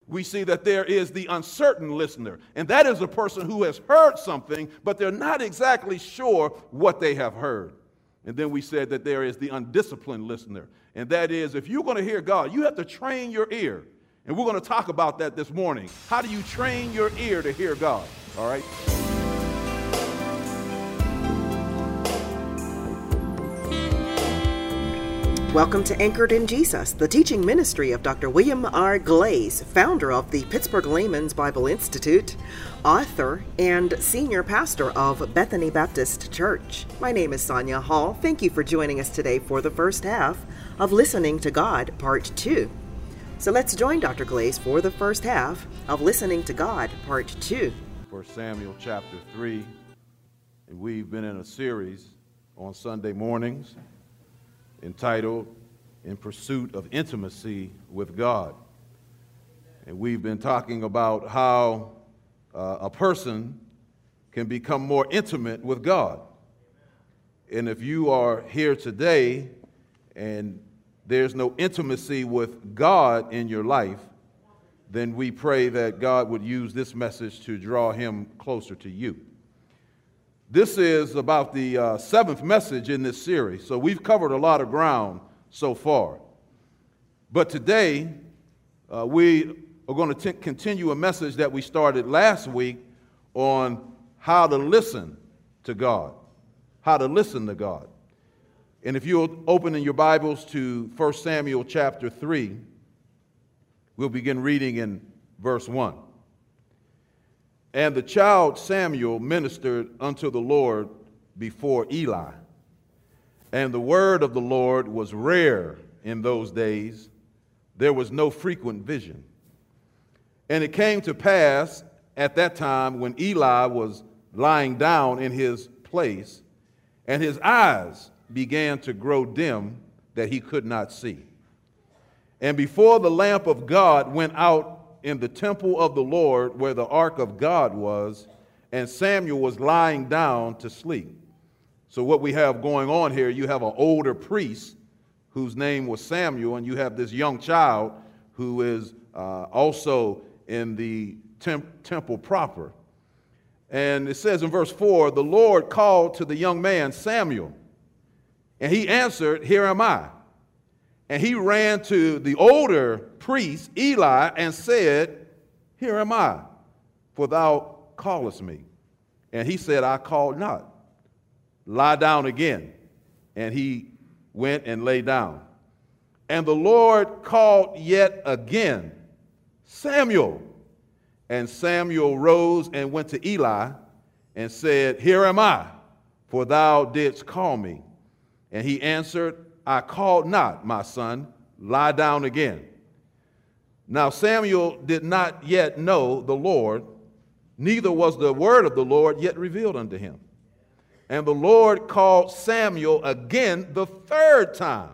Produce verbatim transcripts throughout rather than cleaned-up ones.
we see that there is the uncertain listener, and that is a person who has heard something, but they're not exactly sure what they have heard. And then we said that there is the undisciplined listener, and that is, if you're going to hear God, you have to train your ear. And we're going to talk about that this morning. How do you train your ear to hear God? All right? Welcome to Anchored in Jesus, the teaching ministry of Doctor William R. Glaze, founder of the Pittsburgh Layman's Bible Institute, author, and senior pastor of Bethany Baptist Church. My name is Sonia Hall. Thank you for joining us today for the first half of Listening to God, Part two. So let's join Doctor Glaze for the first half of Listening to God, Part two. First Samuel chapter three, and we've been in a series on Sunday mornings entitled In Pursuit of Intimacy with God. And we've been talking about how uh, a person can become more intimate with God. And if you are here today and there's no intimacy with God in your life, then we pray that God would use this message to draw him closer to you. This is about the uh, seventh message in this series, so we've covered a lot of ground so far. But today, uh, we are going to continue a message that we started last week on how to listen to God, how to listen to God. And if you'll open in your Bibles to First Samuel chapter three, we'll begin reading in verse one. And the child Samuel ministered unto the Lord before Eli. And the word of the Lord was rare in those days. There was no frequent vision. And it came to pass at that time when Eli was lying down in his place, and his eyes began to grow dim that he could not see. And before the lamp of God went out in the temple of the Lord where the ark of God was, and Samuel was lying down to sleep. So what we have going on here, you have an older priest whose name was Samuel, and you have this young child who is uh, also in the temp- temple proper. And it says in verse four, the Lord called to the young man, Samuel, and he answered, Here am I. And he ran to the older priest, Eli, and said, Here am I, for thou callest me. And he said, I called not. Lie down again. And he went and lay down. And the Lord called yet again, Samuel. And Samuel rose and went to Eli and said, Here am I, for thou didst call me. And he answered, I called not, my son, lie down again. Now Samuel did not yet know the Lord, neither was the word of the Lord yet revealed unto him. And the Lord called Samuel again the third time.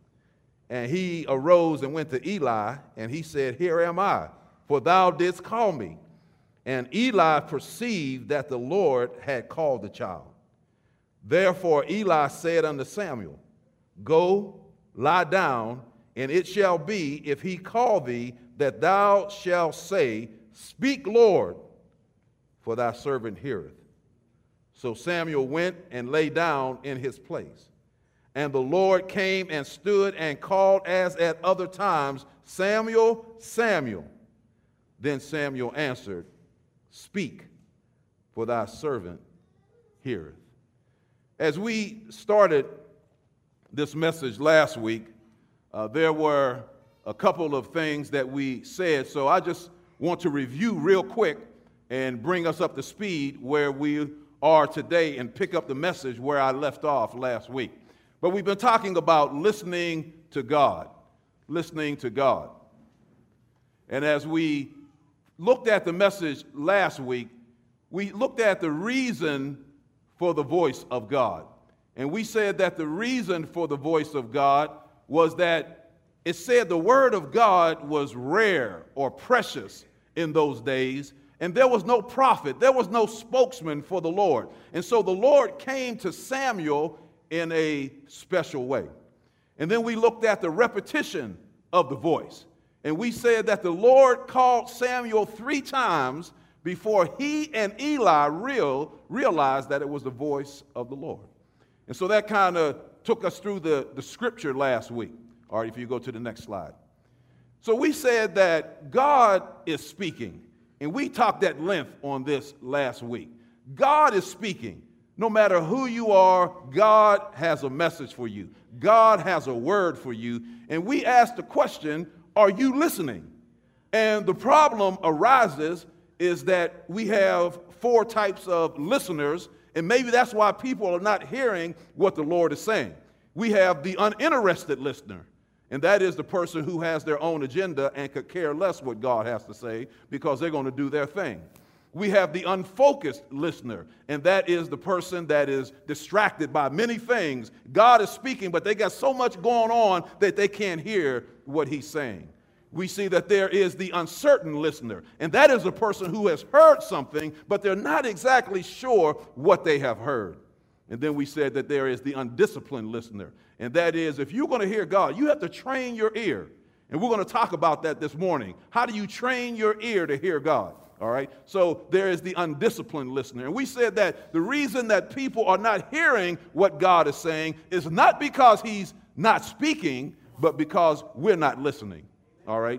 And he arose and went to Eli, and he said, Here am I, for thou didst call me. And Eli perceived that the Lord had called the child. Therefore Eli said unto Samuel, Go, lie down, and it shall be, if he call thee, that thou shalt say, Speak, Lord, for thy servant heareth. So Samuel went and lay down in his place. And the Lord came and stood and called as at other times, Samuel, Samuel. Then Samuel answered, Speak, for thy servant heareth. As we started this message last week, uh, there were a couple of things that we said, so I just want to review real quick and bring us up to speed where we are today and pick up the message where I left off last week. But we've been talking about listening to God, listening to God. And as we looked at the message last week, we looked at the reason for the voice of God. And we said that the reason for the voice of God was that it said the word of God was rare or precious in those days, and there was no prophet, there was no spokesman for the Lord. And so the Lord came to Samuel in a special way. And then we looked at the repetition of the voice. And we said that the Lord called Samuel three times before he and Eli real, realized that it was the voice of the Lord. And so that kind of took us through the, the scripture last week. All right, if you go to the next slide. So we said that God is speaking, and we talked at length on this last week. God is speaking. No matter who you are, God has a message for you. God has a word for you. And we asked the question, are you listening? And the problem arises is that we have four types of listeners, and maybe that's why people are not hearing what the Lord is saying. We have the uninterested listener, and that is the person who has their own agenda and could care less what God has to say because they're going to do their thing. We have the unfocused listener, and that is the person that is distracted by many things. God is speaking, but they got so much going on that they can't hear what he's saying. We see that there is the uncertain listener, and that is a person who has heard something, but they're not exactly sure what they have heard. And then we said that there is the undisciplined listener, and that is if you're going to hear God, you have to train your ear. And we're going to talk about that this morning. How do you train your ear to hear God? All right, so there is the undisciplined listener. And we said that the reason that people are not hearing what God is saying is not because he's not speaking, but because we're not listening. All right.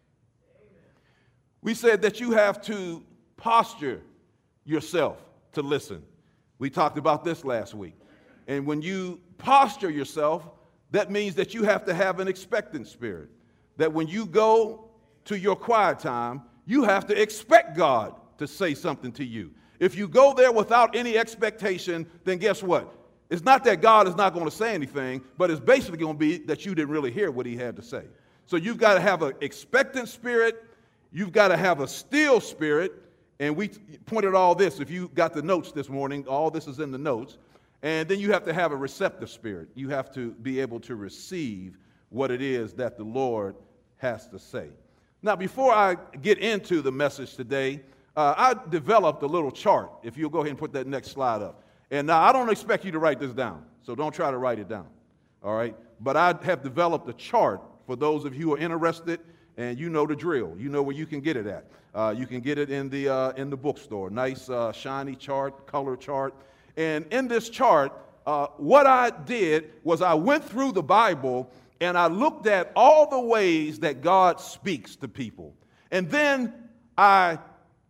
We said that you have to posture yourself to listen. We talked about this last week. And when you posture yourself, that means that you have to have an expectant spirit. That when you go to your quiet time, you have to expect God to say something to you. If you go there without any expectation, then guess what? It's not that God is not going to say anything, but it's basically going to be that you didn't really hear what he had to say. So you've got to have an expectant spirit. You've got to have a still spirit. And we pointed all this. If you got the notes this morning, all this is in the notes. And then you have to have a receptive spirit. You have to be able to receive what it is that the Lord has to say. Now, before I get into the message today, uh, I developed a little chart. If you'll go ahead and put that next slide up. And now I don't expect you to write this down, so don't try to write it down. All right? But I have developed a chart for those of you who are interested, and you know the drill. You know where you can get it at. Uh, you can get it in the uh, in the bookstore. Nice, uh, shiny chart, color chart. And in this chart, uh, what I did was I went through the Bible and I looked at all the ways that God speaks to people. And then I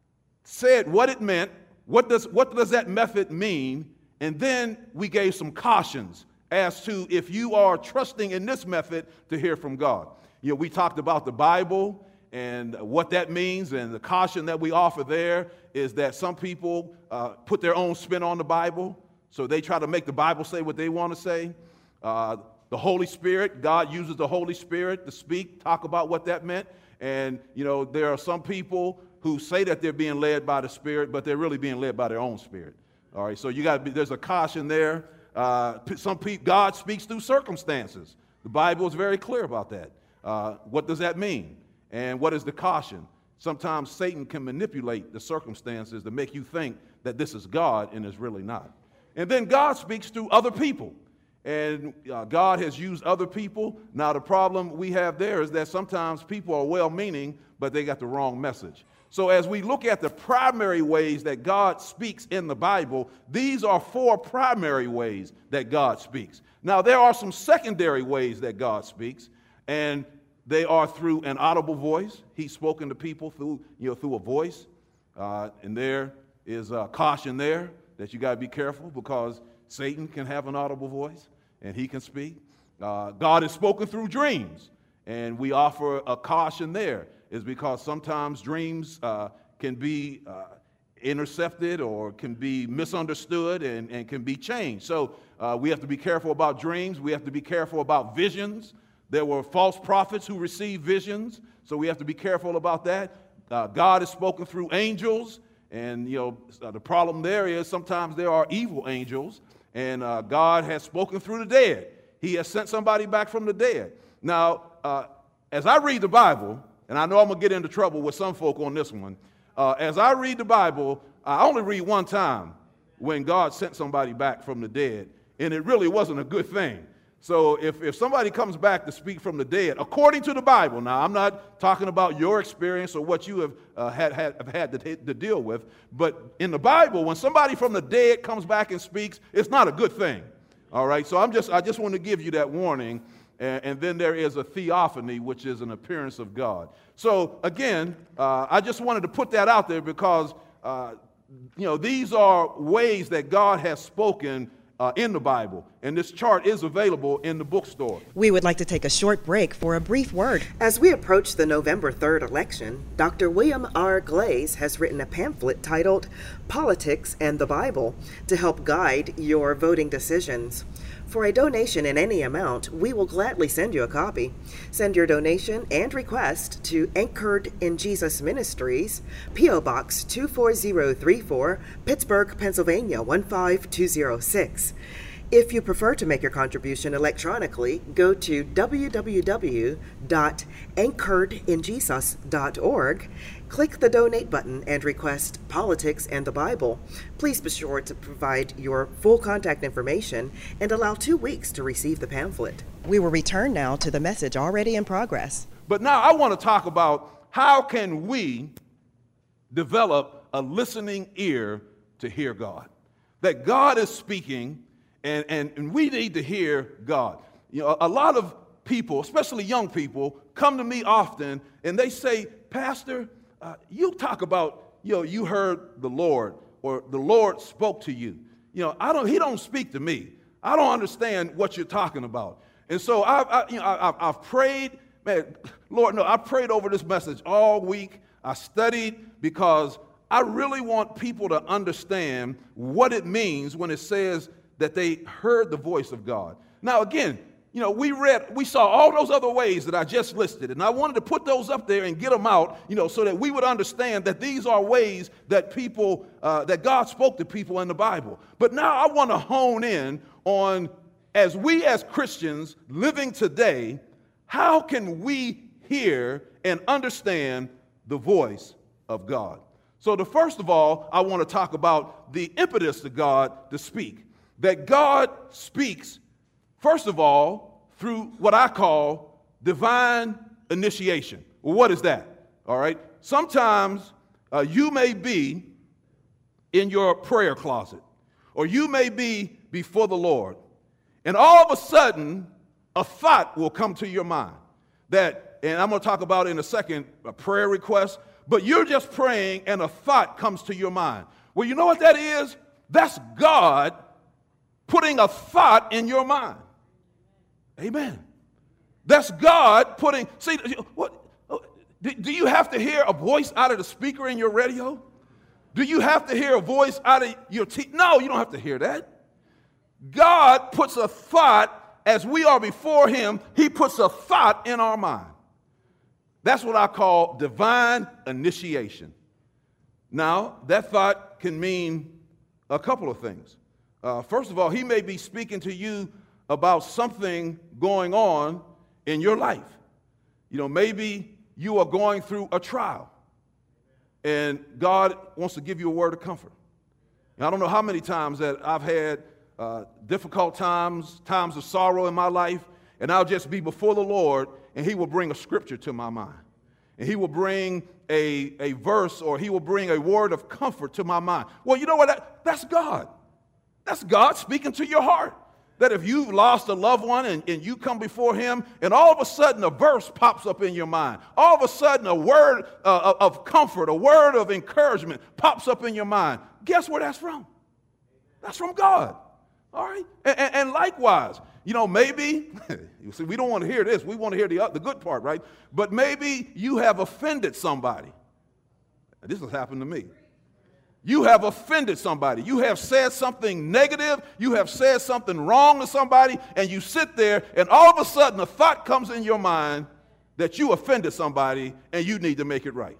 said what it meant. What does what does that method mean? And then we gave some cautions as to if you are trusting in this method to hear from God. You know, we talked about the Bible and what that means, and the caution that we offer there is that some people uh, put their own spin on the Bible, so they try to make the Bible say what they want to say. Uh, the Holy Spirit, God uses the Holy Spirit to speak, talk about what that meant. And, you know, there are some people who say that they're being led by the Spirit, but they're really being led by their own spirit. All right, so you got to be, there's a caution there. Uh, some people, God speaks through circumstances. The Bible is very clear about that. Uh, what does that mean? And what is the caution? Sometimes Satan can manipulate the circumstances to make you think that this is God and it's really not. And then God speaks through other people. And uh, God has used other people. Now, the problem we have there is that sometimes people are well-meaning, but they got the wrong message. So as we look at the primary ways that God speaks in the Bible, these are four primary ways that God speaks. Now, there are some secondary ways that God speaks, and they are through an audible voice. He's spoken to people through, you know, through a voice. Uh, and there is a caution there that you got to be careful because Satan can have an audible voice, and he can speak. Uh, God has spoken through dreams, and we offer a caution there. Is because sometimes dreams uh, can be uh, intercepted or can be misunderstood and, and can be changed. So uh, we have to be careful about dreams. We have to be careful about visions. There were false prophets who received visions, so we have to be careful about that. Uh, God has spoken through angels, and you know uh, the problem there is sometimes there are evil angels, and uh, God has spoken through the dead. He has sent somebody back from the dead. Now, uh, as I read the Bible, and I know I'm going to get into trouble with some folk on this one. Uh, as I read the Bible, I only read one time when God sent somebody back from the dead, and it really wasn't a good thing. So if, if somebody comes back to speak from the dead, according to the Bible, now I'm not talking about your experience or what you have uh, had, had, have had to, to deal with, but in the Bible, when somebody from the dead comes back and speaks, it's not a good thing. All right, so I'm just, I just want to give you that warning. And, and then there is a theophany, which is an appearance of God. So again, uh, I just wanted to put that out there because, uh, you know, these are ways that God has spoken uh, in the Bible. And this chart is available in the bookstore. We would like to take a short break for a brief word. As we approach the November third election, Doctor William R. Glaze has written a pamphlet titled Politics and the Bible to help guide your voting decisions. For a donation in any amount, we will gladly send you a copy. Send your donation and request to Anchored in Jesus Ministries, P O Box two four zero three four, Pittsburgh, Pennsylvania one five two zero six. If you prefer to make your contribution electronically, go to w w w dot anchored in jesus dot org, click the donate button and request Politics and the Bible. Please be sure to provide your full contact information and allow two weeks to receive the pamphlet. We will return now to the message already in progress. But now I want to talk about how can we develop a listening ear to hear God. That God is speaking. And, and, and we need to hear God. You know, a lot of people, especially young people, come to me often and they say, Pastor, uh, you talk about, you know, you heard the Lord or the Lord spoke to you. You know, I don't, he don't speak to me. I don't understand what you're talking about. And so I've, I, you know, I've, I've prayed, man, Lord, no, I prayed over this message all week. I studied because I really want people to understand what it means when it says that they heard the voice of God. Now, again, you know, we read, we saw all those other ways that I just listed, and I wanted to put those up there and get them out, you know, so that we would understand that these are ways that people, uh, that God spoke to people in the Bible. But now I want to hone in on, as we as Christians living today, how can we hear and understand the voice of God? So the first of all, I want to talk about the impetus to God to speak. That God speaks, first of all, through what I call divine initiation. Well, what is that? All right. Sometimes uh, you may be in your prayer closet, or you may be before the Lord, and all of a sudden, a thought will come to your mind that, and I'm going to talk about in a second, a prayer request, but you're just praying and a thought comes to your mind. Well, you know what that is? That's God putting a thought in your mind. Amen. That's God putting, see, what, do, do you have to hear a voice out of the speaker in your radio? Do you have to hear a voice out of your T V? No, you don't have to hear that. God puts a thought, as we are before him, he puts a thought in our mind. That's what I call divine initiation. Now, that thought can mean a couple of things. Uh, first of all, he may be speaking to you about something going on in your life. You know, maybe you are going through a trial, and God wants to give you a word of comfort. And I don't know how many times that I've had uh, difficult times, times of sorrow in my life, and I'll just be before the Lord, and he will bring a scripture to my mind. And he will bring a, a verse, or he will bring a word of comfort to my mind. Well, you know what? That, that's God. That's God speaking to your heart. That if you've lost a loved one and, and you come before him, and all of a sudden a verse pops up in your mind. All of a sudden a word uh, of comfort, a word of encouragement pops up in your mind. Guess where that's from? That's from God. All right? And, and, and likewise, you know, maybe, you see, we don't want to hear this. We want to hear the, the good part, right? But maybe you have offended somebody. This has happened to me. You have offended somebody. You have said something negative. You have said something wrong to somebody, and you sit there, and all of a sudden a thought comes in your mind that you offended somebody, and you need to make it right.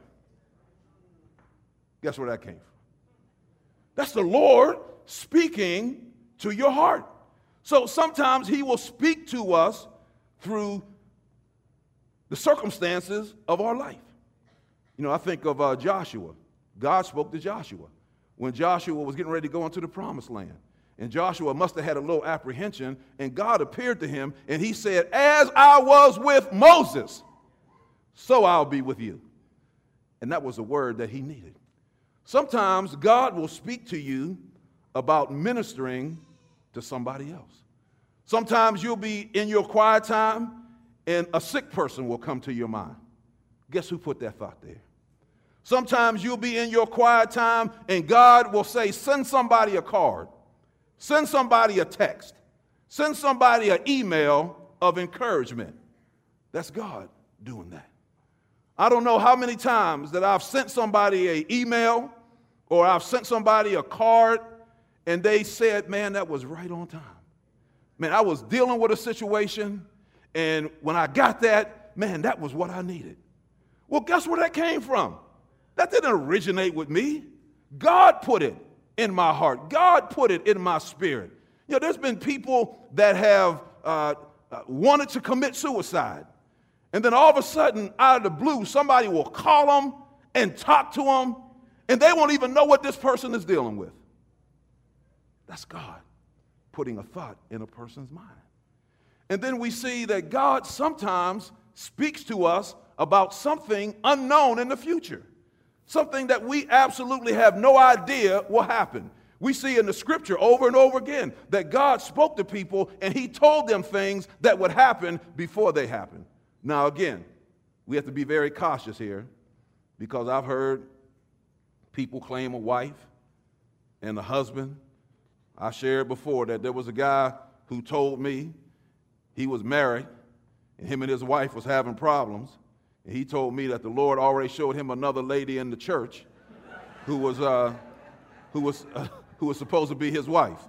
Guess where that came from? That's the Lord speaking to your heart. So sometimes he will speak to us through the circumstances of our life. You know, I think of uh, Joshua. God spoke to Joshua when Joshua was getting ready to go into the promised land. And Joshua must have had a little apprehension, and God appeared to him, and he said, as I was with Moses, so I'll be with you. And that was a word that he needed. Sometimes God will speak to you about ministering to somebody else. Sometimes you'll be in your quiet time, and a sick person will come to your mind. Guess who put that thought there? Sometimes you'll be in your quiet time, and God will say, send somebody a card. Send somebody a text. Send somebody an email of encouragement. That's God doing that. I don't know how many times that I've sent somebody an email or I've sent somebody a card and they said, man, that was right on time. Man, I was dealing with a situation, and when I got that, man, that was what I needed. Well, guess where that came from? That didn't originate with me. God put it in my heart. God put it in my spirit. You know, there's been people that have uh, uh, wanted to commit suicide. And then all of a sudden, out of the blue, somebody will call them and talk to them, and they won't even know what this person is dealing with. That's God putting a thought in a person's mind. And then we see that God sometimes speaks to us about something unknown in the future. Something that we absolutely have no idea will happen. We see in the scripture over and over again that God spoke to people and he told them things that would happen before they happen. Now again, we have to be very cautious here, because I've heard people claim a wife and a husband. I shared before that there was a guy who told me he was married and him and his wife was having problems. And he told me that the Lord already showed him another lady in the church who was uh, who was uh, who was supposed to be his wife.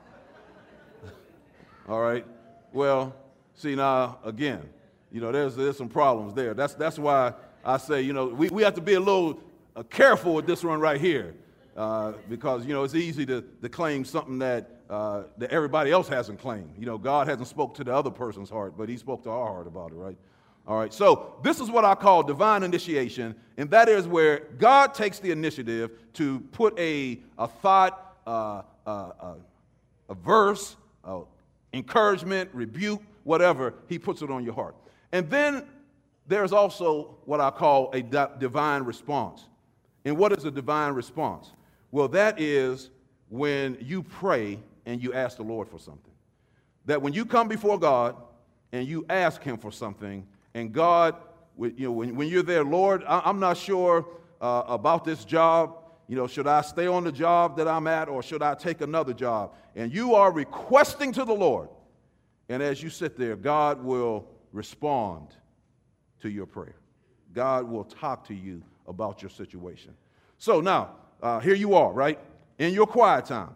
All right. Well, see now again, you know, there's there's some problems there. That's that's why I say, you know, we, we have to be a little uh, careful with this one right here, uh, because you know it's easy to, to claim something that uh, that everybody else hasn't claimed. You know, God hasn't spoke to the other person's heart, but He spoke to our heart about it, right? All right, so this is what I call divine initiation, and that is where God takes the initiative to put a, a thought, uh, uh, uh, a verse, uh, encouragement, rebuke, whatever, He puts it on your heart. And then there's also what I call a di- divine response. And what is a divine response? Well, that is when you pray and you ask the Lord for something. That when you come before God and you ask Him for something, and God, you know, when, when you're there, Lord, I'm not sure uh, about this job. You know, should I stay on the job that I'm at, or should I take another job? And you are requesting to the Lord. And as you sit there, God will respond to your prayer. God will talk to you about your situation. So now, uh, here you are, right, in your quiet time.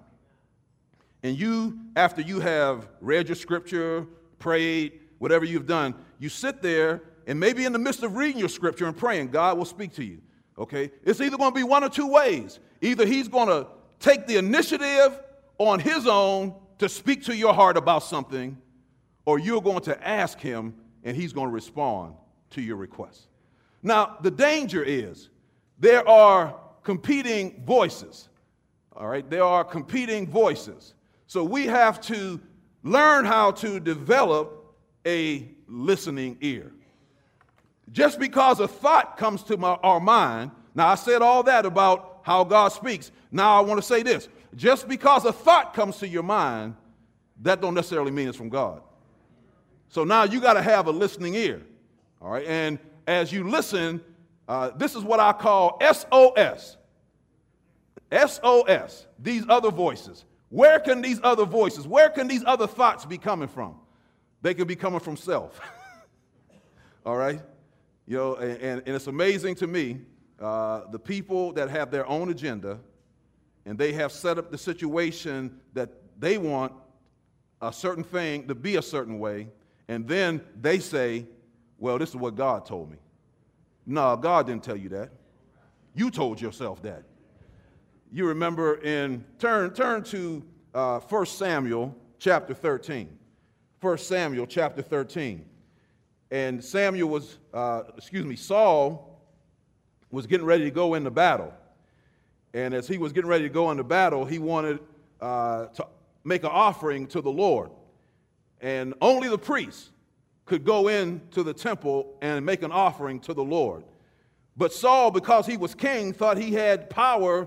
And you, after you have read your scripture, prayed, whatever you've done, you sit there, and maybe in the midst of reading your scripture and praying, God will speak to you, okay? It's either going to be one or two ways. Either He's going to take the initiative on His own to speak to your heart about something, or you're going to ask Him, and He's going to respond to your request. Now, the danger is there are competing voices, all right? There are competing voices. So we have to learn how to develop a listening ear. Just because a thought comes to my, our mind, now I said all that about how God speaks. Now I want to say this. Just because a thought comes to your mind, that don't necessarily mean it's from God. So now you got to have a listening ear. All right, and as you listen, uh, this is what I call S O S. S O S, these other voices. Where can these other voices, where can these other thoughts be coming from? They could be coming from self. All right? You know, and, and, and it's amazing to me, uh, the people that have their own agenda, and they have set up the situation that they want a certain thing to be a certain way, and then they say, well, this is what God told me. No, God didn't tell you that. You told yourself that. You remember in, turn, turn to uh, First Samuel chapter thirteen. First Samuel chapter thirteen. And Samuel was, uh, excuse me, Saul was getting ready to go into battle. And as he was getting ready to go into battle, he wanted uh, to make an offering to the Lord. And only the priests could go into the temple and make an offering to the Lord. But Saul, because he was king, thought he had power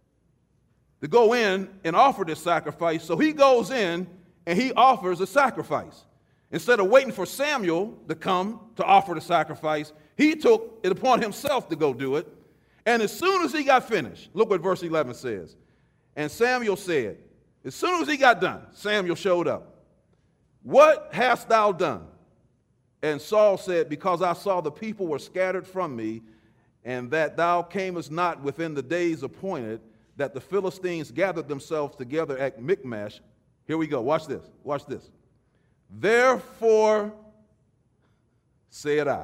to go in and offer this sacrifice. So he goes in and he offers a sacrifice. Instead of waiting for Samuel to come to offer the sacrifice, he took it upon himself to go do it. And as soon as he got finished, look what verse eleven says. And Samuel said, as soon as he got done, Samuel showed up. What hast thou done? And Saul said, because I saw the people were scattered from me, and that thou camest not within the days appointed, that the Philistines gathered themselves together at Michmash. Here we go. Watch this. Watch this. Therefore said I.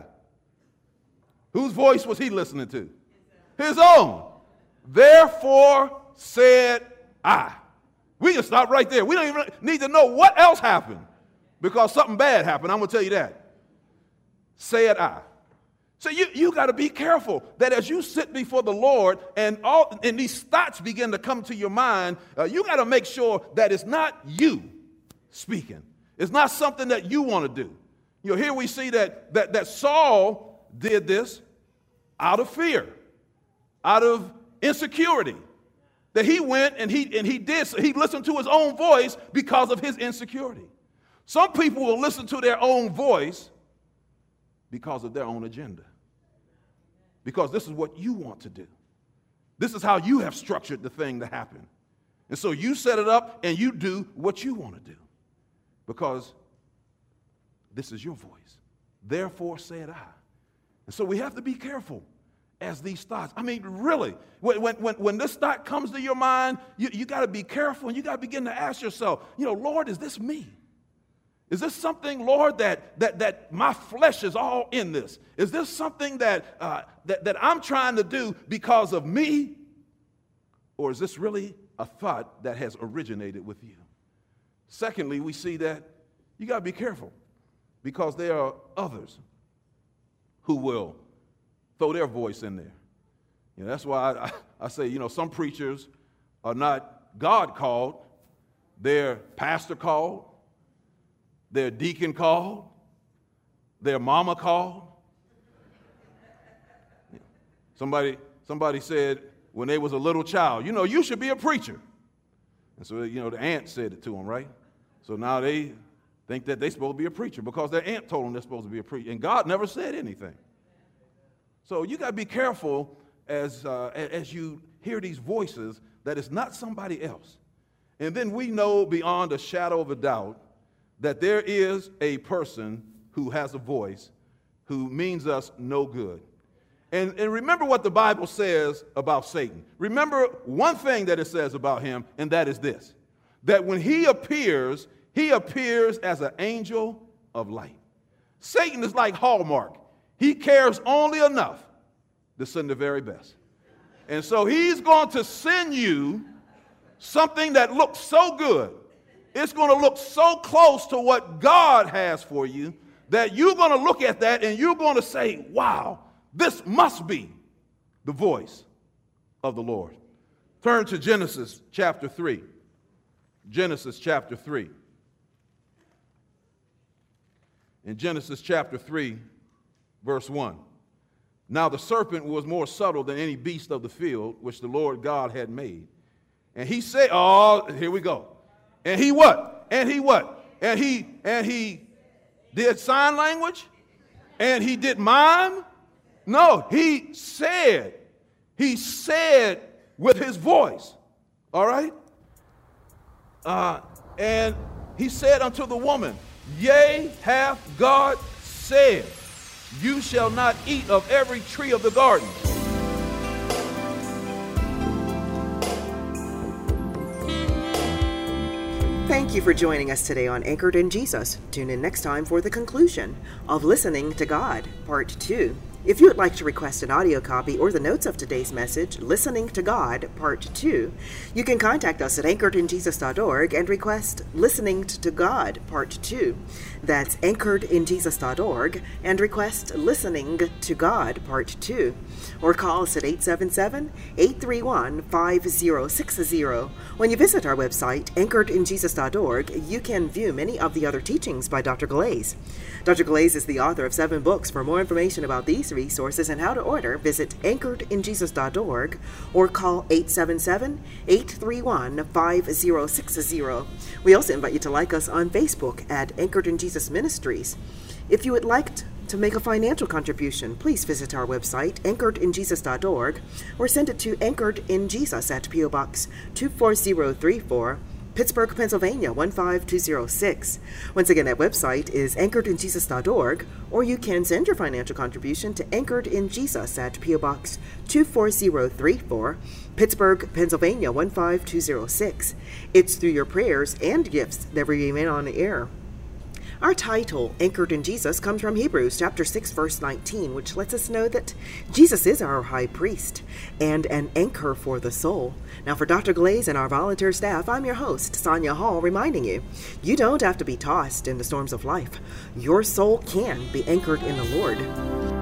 Whose voice was he listening to? His own. Therefore said I. We can stop right there. We don't even need to know what else happened because something bad happened. I'm going to tell you that. Said I. So you, you got to be careful that as you sit before the Lord and all and these thoughts begin to come to your mind, uh, you got to make sure that it's not you speaking. It's not something that you want to do. You know, here we see that, that, that Saul did this out of fear, out of insecurity. That he went and he and he did, he listened to his own voice because of his insecurity. Some people will listen to their own voice because of their own agenda. Because this is what you want to do. This is how you have structured the thing to happen. And so you set it up and you do what you want to do. Because this is your voice. Therefore said I. And so we have to be careful as these thoughts. I mean, really, when, when, when this thought comes to your mind, you, you got to be careful and you got to begin to ask yourself, you know, Lord, is this me? Is this something, Lord, that that that my flesh is all in this? Is this something that, uh, that, that I'm trying to do because of me? Or is this really a thought that has originated with you? Secondly, we see that you got to be careful because there are others who will throw their voice in there. You know, that's why I, I, I say, you know, some preachers are not God called, they're pastor called. Their deacon called, their mama called. Somebody, somebody said when they was a little child, you know, you should be a preacher. And so, you know, the aunt said it to them, right? So now they think that they're supposed to be a preacher because their aunt told them they're supposed to be a preacher. And God never said anything. So you got to be careful as, uh, as you hear these voices that it's not somebody else. And then we know beyond a shadow of a doubt that there is a person who has a voice who means us no good. And, and remember what the Bible says about Satan. Remember one thing that it says about him, and that is this, that when he appears, he appears as an angel of light. Satan is like Hallmark. He cares only enough to send the very best. And so he's going to send you something that looks so good. It's going to look so close to what God has for you that you're going to look at that and you're going to say, wow, this must be the voice of the Lord. Turn to Genesis chapter three. Genesis chapter three. In Genesis chapter three, verse one. Now the serpent was more subtle than any beast of the field which the Lord God had made. And he said, oh, here we go. And he what? And he what? And he and he did sign language? And he did mime? No, he said. He said with his voice. All right? Uh, and he said unto the woman, yea, hath God said, you shall not eat of every tree of the garden. Thank you for joining us today on Anchored in Jesus. Tune in next time for the conclusion of Listening to God, Part two. If you would like to request an audio copy or the notes of today's message, Listening to God, Part two, you can contact us at anchored in jesus dot org and request Listening to God, Part two. That's anchored in jesus dot org and request Listening to God, Part two. Or call us at eight seven seven, eight three one, five zero six zero. When you visit our website, anchored in jesus dot org, you can view many of the other teachings by Doctor Glaze. Doctor Glaze is the author of seven books. For more information about these resources and how to order, visit anchored in jesus dot org or call eight seven seven, eight three one, five zero six zero. We also invite you to like us on Facebook at Anchored in Jesus Ministries. If you would like to make a financial contribution, please visit our website, anchored in jesus dot org, or send it to Anchored in Jesus at P O Box two four zero three four, Pittsburgh, Pennsylvania one five two zero six. Once again, that website is anchored in jesus dot org, or you can send your financial contribution to Anchored in Jesus at P O Box two four zero three four, Pittsburgh, Pennsylvania one five two zero six. It's through your prayers and gifts that we remain on the air. Our title, Anchored in Jesus, comes from Hebrews chapter six, verse nineteen, which lets us know that Jesus is our high priest and an anchor for the soul. Now, for Doctor Glaze and our volunteer staff, I'm your host, Sonia Hall, reminding you, you don't have to be tossed in the storms of life. Your soul can be anchored in the Lord.